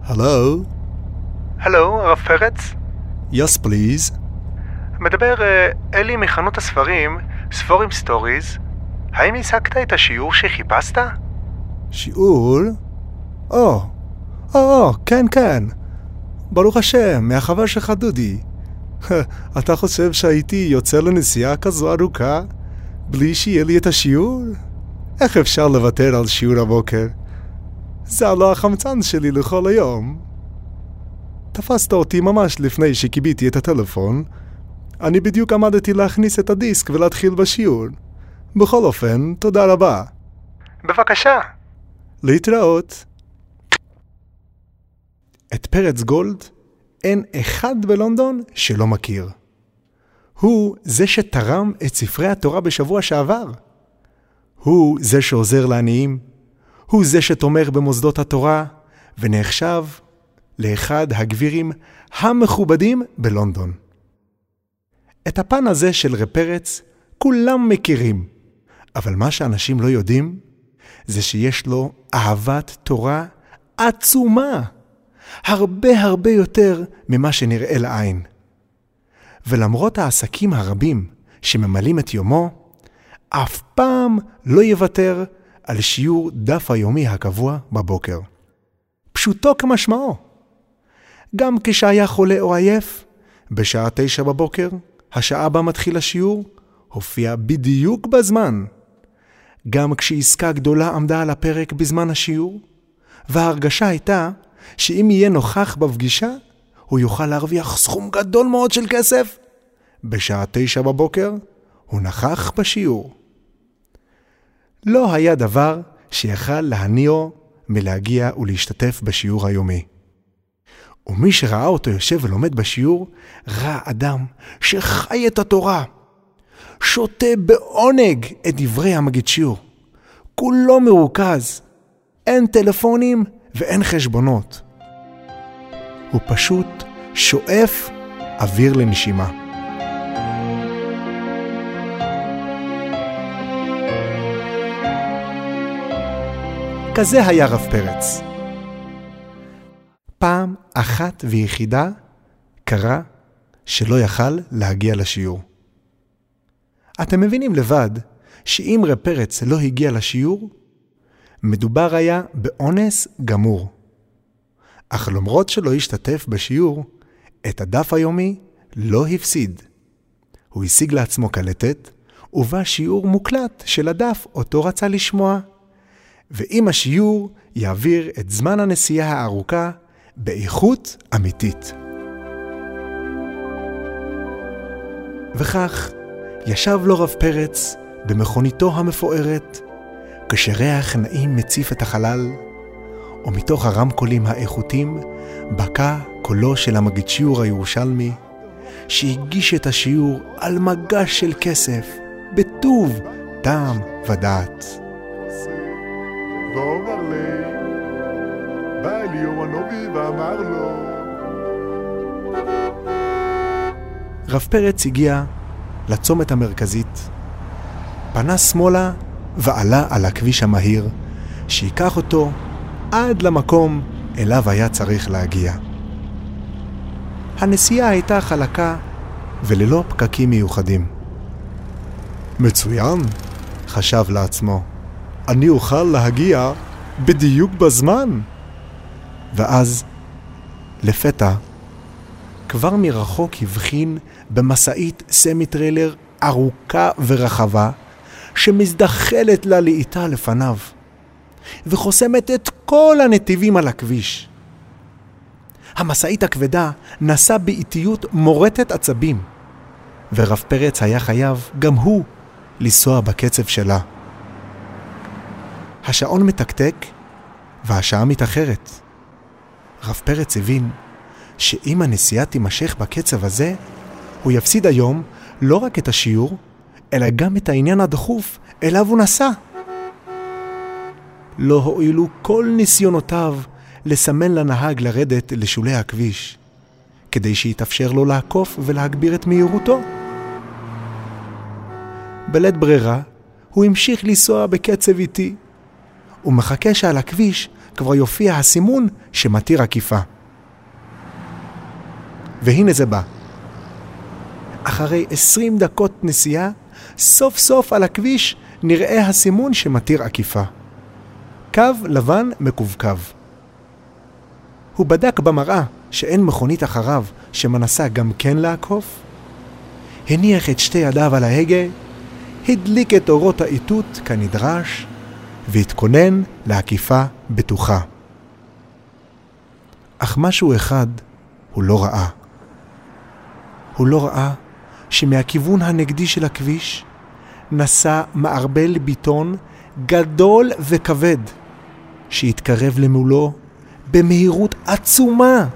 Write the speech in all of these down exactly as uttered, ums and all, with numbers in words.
הלו? הלו, הרב פרץ? Yes, please. מדבר uh, אלי מחנות הספרים, ספורים סטוריז. האם השגת את השיעור שחיפשת? שיעור? או, או, כן, כן. ברוך השם, מהחבר שלך דודי. אתה חושב שהייתי יוצא לנסיעה כזו ארוכה בלי שיהיה לי את השיעור? איך אפשר לוותר על שיעור הבוקר? זה לא החמצן שלי לכל היום. תפסת אותי ממש לפני שקיביתי את הטלפון. אני בדיוק עמדתי להכניס את הדיסק ולהתחיל בשיעור. בכל אופן, תודה רבה. בבקשה. להתראות. את פרץ גולד אין אחד בלונדון שלא מכיר. הוא זה שתרם את ספרי התורה בשבוע שעבר. הוא זה שעוזר לעניים. הוא זה שתומך במוסדות התורה ונחשב לאחד הגבירים המכובדים בלונדון. את הפן הזה של רב פרץ כולם מכירים, אבל מה שאנשים לא יודעים זה שיש לו אהבת תורה עצומה, הרבה הרבה יותר ממה שנראה לעין. ולמרות העסקים הרבים שממלאים את יומו, אף פעם לא יוותר על שיעור דף היומי הקבוע בבוקר. פשוטו כמשמעו. גם כשהיה חולה או עייף, בשעה תשע בבוקר, השעה בה מתחיל השיעור, הופיע בדיוק בזמן. גם כשעסקה גדולה עמדה על הפרק בזמן השיעור, וההרגשה הייתה שאם יהיה נוכח בפגישה, הוא יוכל להרוויח סכום גדול מאוד של כסף. בשעה תשע בבוקר, הוא נכח בשיעור. לא היה דבר שיכל להניעו מלהגיע ולהשתתף בשיעור היומי. ומי שראה אותו יושב ולומד בשיעור, ראה אדם שחי את התורה, שותה בעונג את דברי המגיד שיעור. כולו מרוכז, אין טלפונים ואין חשבונות. הוא פשוט שואף אוויר לנשימה. כזה היה רב פרץ. פעם אחת ויחידה קרה שלא יכל להגיע לשיעור. אתם מבינים לבד שאם רב פרץ לא הגיע לשיעור, מדובר היה באונס גמור. אך למרות שלא השתתף בשיעור, את הדף היומי לא הפסיד. הוא השיג לעצמו קלטת, ובה שיעור מוקלט של הדף אותו רצה לשמוע. ועם השיעור יעביר את זמן הנסיעה הארוכה באיכות אמיתית. וכך ישב לו רב פרץ במכוניתו המפוארת, כשריח נעים מציף את החלל, ומתוך הרמקולים האיכותים בקע קולו של המגיד שיעור הירושלמי, שהגיש את השיעור על מגש של כסף, בטוב, טעם ודעת. ואומר לי, בא אליהו הנביא ואמר לו. רב פרץ הגיע לצומת המרכזית, פנה שמאלה ועלה על הכביש המהיר, שיקח אותו עד למקום אליו היה צריך להגיע. הנסיעה הייתה חלקה וללא פקקים מיוחדים. מצוין, חשב לעצמו. אני אוכל להגיע בדיוק בזמן. ואז, לפתע, כבר מרחוק הבחין במסעית סמי-טריילר ארוכה ורחבה, שמזדחלת לה לאיטה לפניו, וחוסמת את כל הנתיבים על הכביש. המסעית הכבדה נסע באיטיות מורטת עצבים, ורב פרץ היה חייב גם הוא לנסוע בקצב שלה. השעון מתקתק והשעה מתאחרת. רב פרץ הבין שאם הנסיעה תימשך בקצב הזה, הוא יפסיד היום לא רק את השיעור, אלא גם את העניין הדחוף אליו הוא נסע. לא הועילו כל ניסיונותיו לסמן לנהג לרדת לשולי הכביש, כדי שיתאפשר לו לעקוף ולהגביר את מהירותו. בלית ברירה, הוא המשיך לנסוע בקצב איטי, ומחכה שעל הכביש כבר יופיע הסימון שמתיר עקיפה. והנה זה בא. אחרי עשרים דקות נסיעה, סוף סוף על הכביש נראה הסימון שמתיר עקיפה. קו לבן מקווקו. הוא בדק במראה שאין מכונית אחריו שמנסה גם כן לעקוף. הניח את שתי ידיו על ההגה, הדליק את אורות האיתות כנדרש, והתכונן לעקיפה בטוחה. אך משהו אחד הוא לא ראה. הוא לא ראה שמהכיוון הנגדי של הכביש נסע מערבל ביטון גדול וכבד שהתקרב למולו במהירות עצומה.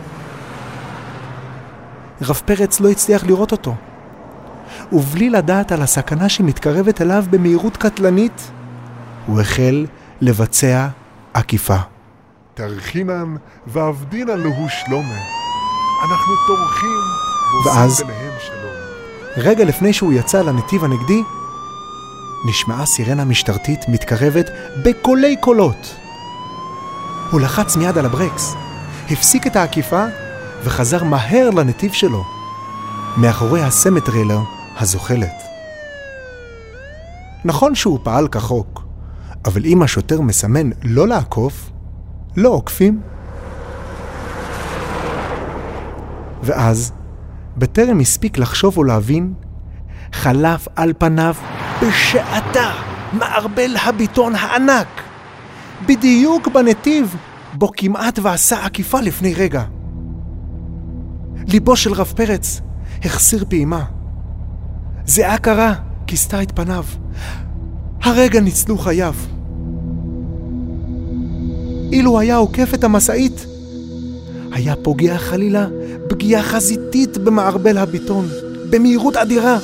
רב פרץ לא הצליח לראות אותו, ובלי לדעת על הסכנה שמתקרבת אליו במהירות קטלנית, הוא החל לבצע עקיפה. תרחינן ועבדינן להו שלומה. אנחנו תורכים ואז, ועושים ביניהם שלום. רגע לפני שהוא יצא לנתיב הנגדי, נשמעה סירנה משטרתית מתקרבת בקולי קולות. הוא לחץ מיד על הברקס, הפסיק את העקיפה וחזר מהר לנתיב שלו, מאחורי הסמטריילר הזוחלת. נכון שהוא פעל כחוק, אבל אם השוטר מסמן לא לעקוף, לא עוקפים. ואז, בטרם הספיק לחשוב או להבין, חלף על פניו בשעתה מערבל הביטון הענק, בדיוק בנתיב בו כמעט ועשה עקיפה לפני רגע. ליבו של רב פרץ החסיר פעימה. זיעה קרה כיסתה את פניו. הרגע ניצלו חייו. אילו היה עוקף את המסעית, היה פוגע חלילה פגיעה חזיתית במערבל הביטון, במהירות אדירה.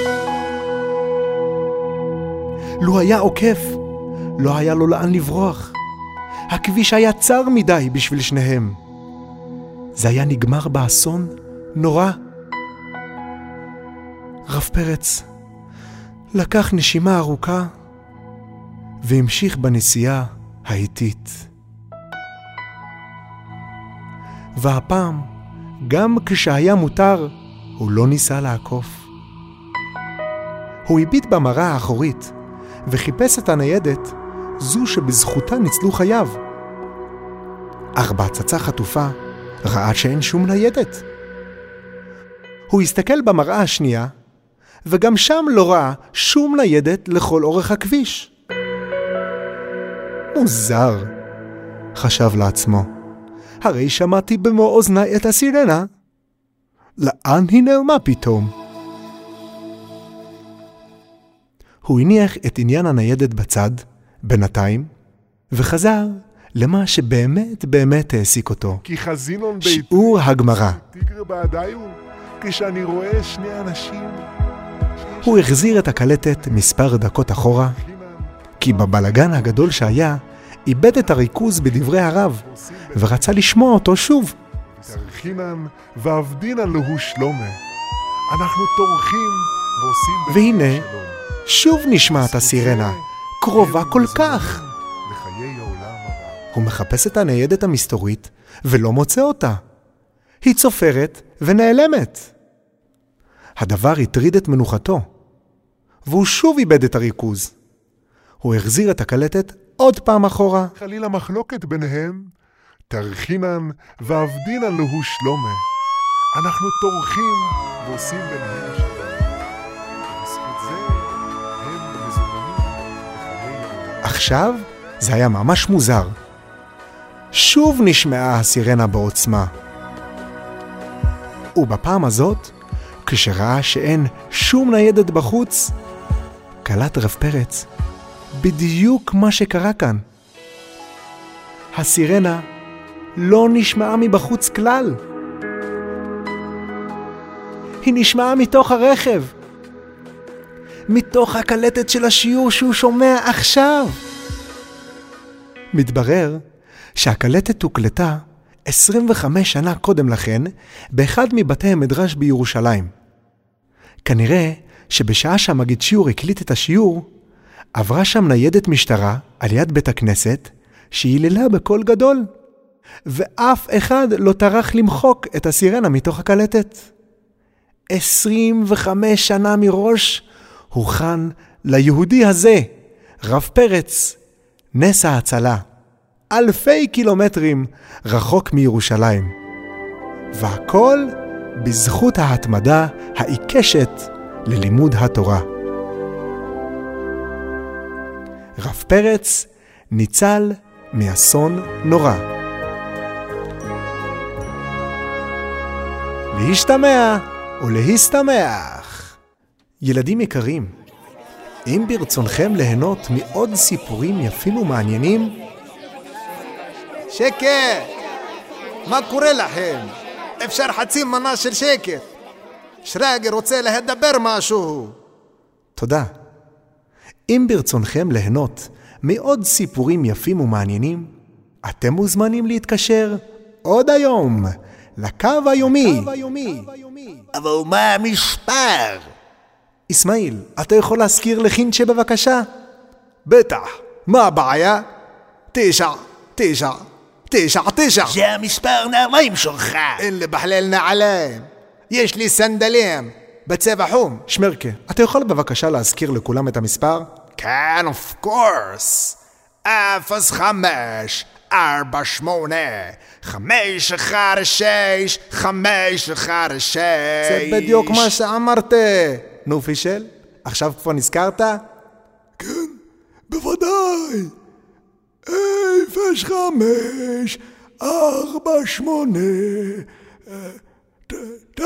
לו היה עוקף, לא היה לו לאן לברוח. הכביש היה צר מדי בשביל שניהם. זה היה נגמר באסון נורא. רב פרץ לקח נשימה ארוכה והמשיך בנסיעה האיטית. והפעם, גם כשהיה מותר, הוא לא ניסה לעקוף. הוא הביט במראה האחורית וחיפש את הניידת, זו שבזכותה ניצלו חייו. אך בהצצה חטופה ראה שאין שום ניידת. הוא הסתכל במראה השנייה, וגם שם לא ראה שום ניידת לכל אורך הכביש. מוזר, חשב לעצמו. הרי שמעתי במו אוזני את הסירנה. לאן היא נעלמה פתאום? הוא הניח את עניין הניידת בצד, בינתיים, וחזר למה שבאמת באמת העסיק אותו. כי חזינון ביתי שיעור הגמרא. תיגר בעדיו, כשאני רואה שני אנשים. הוא החזיר את הקלטת מספר דקות אחורה, כי בבלגן הגדול שהיה, איבד את הריכוז בדברי הרב, ורצה לשמוע אותו שוב. תרחינן ועבדינן להו שלומה. אנחנו תורכים ועושים ביניהם והנה, שלום. שוב נשמעת הסירנה, קרובה כל כך. לחיי העולם הבא. הוא מחפש את הניידת המסתורית, ולא מוצא אותה. היא צופרת ונעלמת. הדבר הטריד את מנוחתו, והוא שוב איבד את הריכוז. הוא החזיר את הקלטת עוד פעם אחורה. חלילה מחלוקת ביניהם, תרחינן ועבדינן להו שלומה. אנחנו תורכים ועושים ביניהם שלום. בזכות זה הם מזומנים לחיי העולם. עכשיו זה היה ממש מוזר. שוב נשמעה הסירנה בעוצמה. ובפעם הזאת, כשראה שאין שום ניידת בחוץ, קלט רב פרץ בדיוק מה שקרה כאן. הסירנה לא נשמעה מבחוץ כלל. היא נשמעה מתוך הרכב. מתוך הקלטת של השיעור שהוא שומע עכשיו. מתברר שהקלטת הוקלטה עשרים וחמש שנה קודם לכן באחד מבתי המדרש בירושלים. כנראה שבשעה שהמגיד שיעור הקליט את השיעור, עברה שם ניידת משטרה על יד בית הכנסת שהיללה בקול גדול, ואף אחד לא טרח למחוק את הסירנה מתוך הקלטת. עשרים וחמש שנה מראש הוכן ליהודי הזה, רב פרץ, נס ההצלה, אלפי קילומטרים רחוק מירושלים. והכל בזכות ההתמדה העיקשת ללימוד התורה. רב פרץ ניצל מאסון נורא. להשתמע ולהסתמך. ילדים יקרים, אם ברצונכם ליהנות מעוד סיפורים יפים ומעניינים, שקט! מה קורה לכם? אפשר חצי מנה של שקט. שרגא רוצה לדבר משהו. תודה. אם ברצונכם ליהנות מעוד סיפורים יפים ומעניינים, אתם מוזמנים להתקשר עוד היום לקו היומי. אבל מה המספר? אסמאעיל, אתה יכול להזכיר לחינצ'ה בבקשה? בטח, מה הבעיה? תשע, תשע, תשע, תשע. זה המספר נעליים שלך. אין לי בכלל נעליים. יש לי סנדלים בצבע חום. שמרקה, אתה יכול בבקשה להזכיר לכולם את המספר? כן, of course. אפס חמש, ארבע שמונה, חמש אחד שש, חמש אחד שש. זה בדיוק מה שאמרת. נו פישל, עכשיו כבר נזכרת? כן, בוודאי. אפס חמש, ארבע שמונה, די די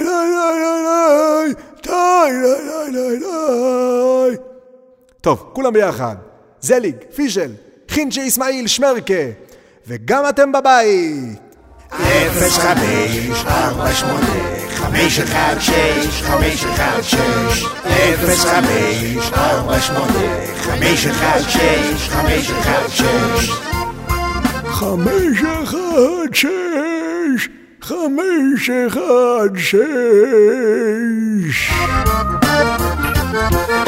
די די די די די. טוב, כולם ביחד. זליג, פישל, חינצ'ה אסמאעיל, שמרקה, וגם אתם בבית. אפס חמש, ארבע שמונה, חמש אחד שש, חמש אחד שש. אפס חמש, ארבע שמונה, חמש אחד שש, חמש אחד שש. חמש אחד שש, חמש אחד שש.